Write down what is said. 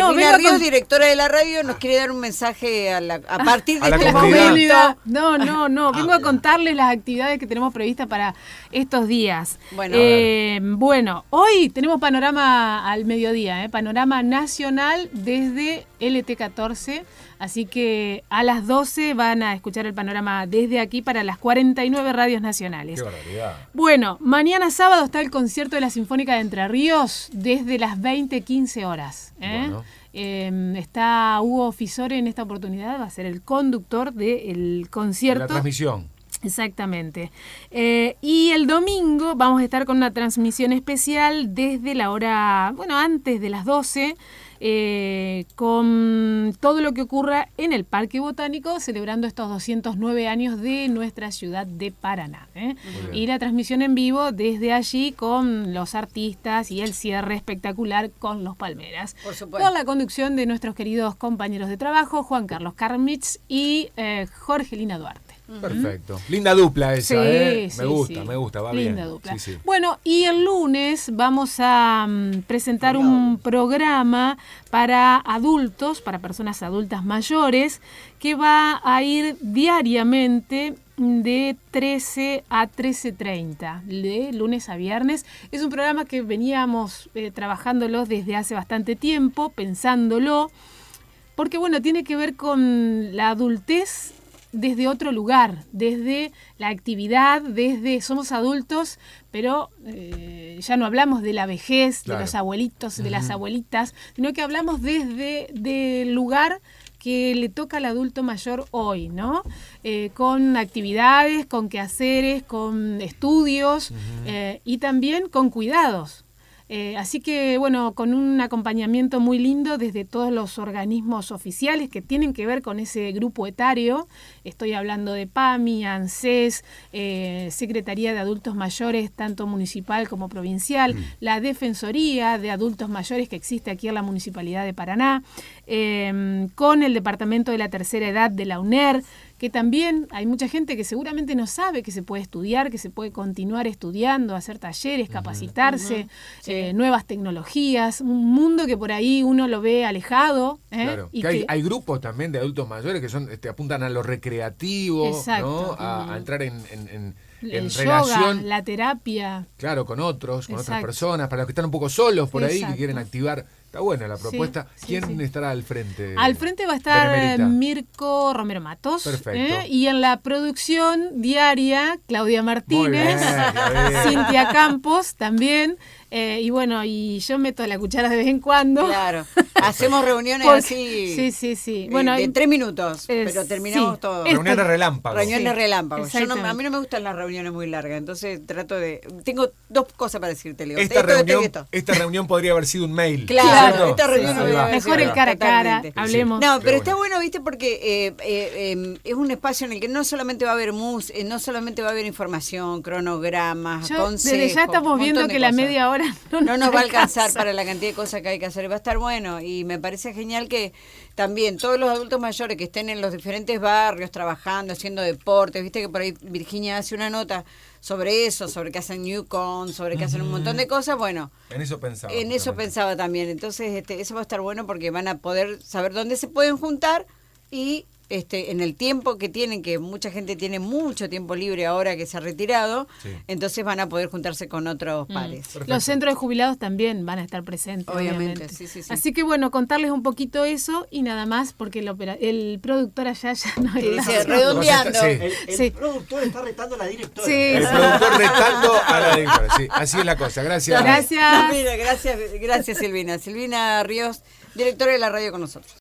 Silvina Ríos, directora de la radio, nos quiere dar un mensaje a partir de este momento. No, vengo a contarles las actividades que tenemos previstas para estos días. Bueno, hoy tenemos panorama al mediodía, panorama nacional desde LT14, así que a las 12 van a escuchar el panorama desde aquí para las 49 radios nacionales. ¡Qué barbaridad! Bueno, mañana sábado está el concierto de la Sinfónica de Entre Ríos desde las 20:15 horas. Bueno. Está Hugo Fisore en esta oportunidad, va a ser el conductor del concierto. La transmisión. Exactamente. Y el domingo vamos a estar con una transmisión especial desde la hora, antes de las 12, con todo lo que ocurra en el Parque Botánico, celebrando estos 209 años de nuestra ciudad de Paraná. Y la transmisión en vivo desde allí con los artistas y el cierre espectacular con los Palmeras. Por supuesto. Con la conducción de nuestros queridos compañeros de trabajo, Juan Carlos Carmitz y Jorgelina Duarte. Perfecto. Linda dupla esa, Sí, me gusta, va bien. Linda dupla. Sí. Bueno, y el lunes vamos a presentar un programa para adultos, para personas adultas mayores, que va a ir diariamente de 13 a 13:30, de lunes a viernes. Es un programa que veníamos trabajándolo desde hace bastante tiempo, pensándolo, porque tiene que ver con la adultez desde otro lugar, desde la actividad, somos adultos, pero ya no hablamos de la vejez, claro, de los abuelitos, de las abuelitas, sino que hablamos desde del lugar que le toca al adulto mayor hoy, ¿no? Con actividades, con quehaceres, con estudios y también con cuidados. Así que, con un acompañamiento muy lindo desde todos los organismos oficiales que tienen que ver con ese grupo etario. Estoy hablando de PAMI, ANSES, Secretaría de Adultos Mayores, tanto municipal como provincial, la Defensoría de Adultos Mayores que existe aquí en la Municipalidad de Paraná, con el Departamento de la Tercera Edad de la UNER, que también hay mucha gente que seguramente no sabe que se puede estudiar, que se puede continuar estudiando, hacer talleres, capacitarse, nuevas tecnologías, un mundo que por ahí uno lo ve alejado. Claro, y que hay grupos también de adultos mayores que son apuntan a lo recreativo, exacto, ¿no? A entrar en el relación, yoga, la terapia. Claro, con otras personas, para los que están un poco solos por ahí, que quieren activar. Está buena la propuesta. ¿Quién estará al frente? Al frente va a estar Mirko Romero Matos. Perfecto. Y en la producción diaria, Claudia Martínez, Cintia Campos también. Y yo meto la cuchara de vez en cuando. Claro, hacemos reuniones así. Sí. De 3 minutos, pero terminamos todo. Reuniones relámpagos. Reuniones relámpagos. A mí no me gustan las reuniones muy largas, entonces trato de... Tengo 2 cosas para decirte, Leo. Esta reunión podría haber sido un mail. Claro, esta reunión mejor el cara a cara, hablemos. No, pero está bueno, ¿viste? Porque es un espacio en el que no solamente va a haber no solamente va a haber información, cronogramas, consejos. Desde ya estamos viendo que la media hora no nos va a alcanzar para la cantidad de cosas que hay que hacer. Va a estar bueno y me parece genial que también todos los adultos mayores que estén en los diferentes barrios trabajando, haciendo deportes, viste que por ahí Virginia hace una nota sobre eso, sobre que hacen Newcon, sobre que hacen un montón de cosas, en eso pensaba. Pensaba también. Entonces, eso va a estar bueno porque van a poder saber dónde se pueden juntar y en el tiempo que tienen, que mucha gente tiene mucho tiempo libre ahora que se ha retirado, entonces van a poder juntarse con otros pares. Perfecto. Los centros de jubilados también van a estar presentes, obviamente. Sí. Así que contarles un poquito eso y nada más, porque el productor allá ya no está redondeando. El productor está retando a la directora. El productor retando a la directora. Sí, así es la cosa. Gracias. Gracias. Gracias Silvina. Silvina Ríos, directora de la radio con nosotros.